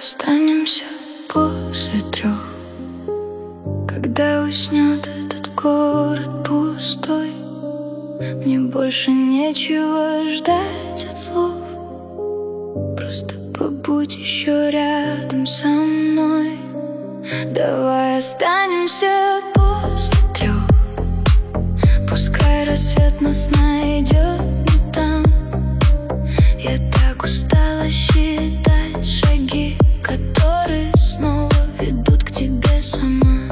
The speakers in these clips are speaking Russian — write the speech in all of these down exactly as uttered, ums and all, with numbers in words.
останемся после трех, когда уснет этот город пустой. Мне больше нечего ждать от слов. Просто побудь еще рядом со мной. Давай останемся после трех. Пускай рассвет нас найдет не там. Я так устала считать шаги, которые снова ведут к тебе сама.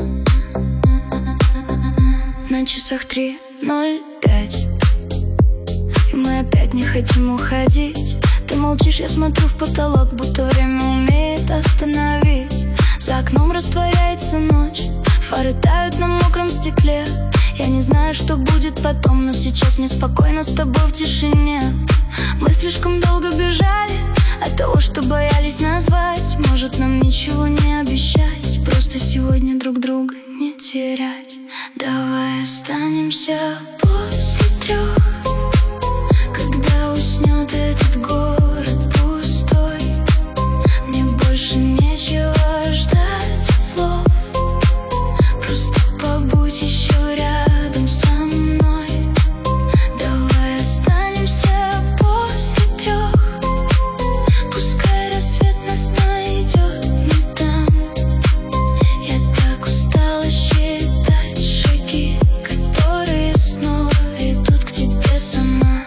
На часах три ноль пять, и мы опять не хотим уходить. Ты молчишь, я смотрю в потолок, будто время умеет остановить. За окном растворяется ночь, фары тают на мокром стекле. Я не знаю, что будет потом, но сейчас мне спокойно с тобой в тишине. Мы слишком долго бежали от того, что боялись назвать. Может, нам ничего не обещать, просто сегодня друг друга не терять. Давай останемся после трех, когда уснет этот город пустой. Мне больше нечего ждать от слов. Просто побудь еще рядом со мной. Давай останемся после трех. Пускай рассвет нас найдет не там. Я так устала считать шаги, которые снова ведут к тебе сама.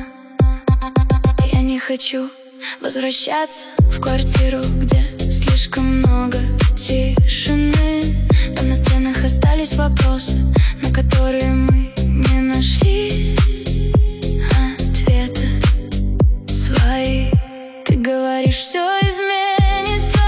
Я не хочу возвращаться в квартиру, где слишком много тишины. Там на стенах остались вопросы, на которые мы не нашли ответа свои. Ты говоришь, все изменится.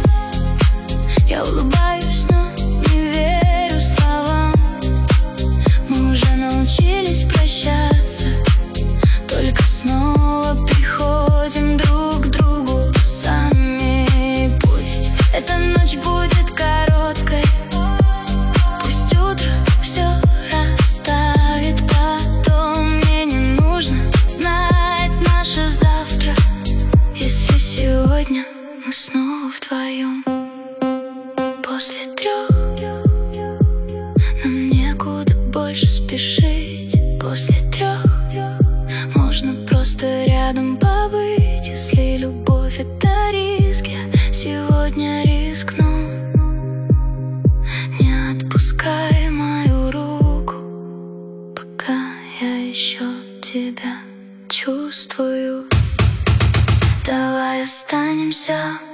Я улыбаюсь, но не верю словам. Мы уже научились прощаться, только снова приходим друг к другу сами. Пусть эта ночь будет короткой, пусть утро все расставит потом. Мне не нужно знать наше завтра, если сегодня мы снова вдвоем. После трех нам некуда больше спешить. После трех можно просто рядом побыть. Если любовь — это риск, я сегодня рискну. Не отпускай мою руку, пока я еще тебя чувствую. Давай останемся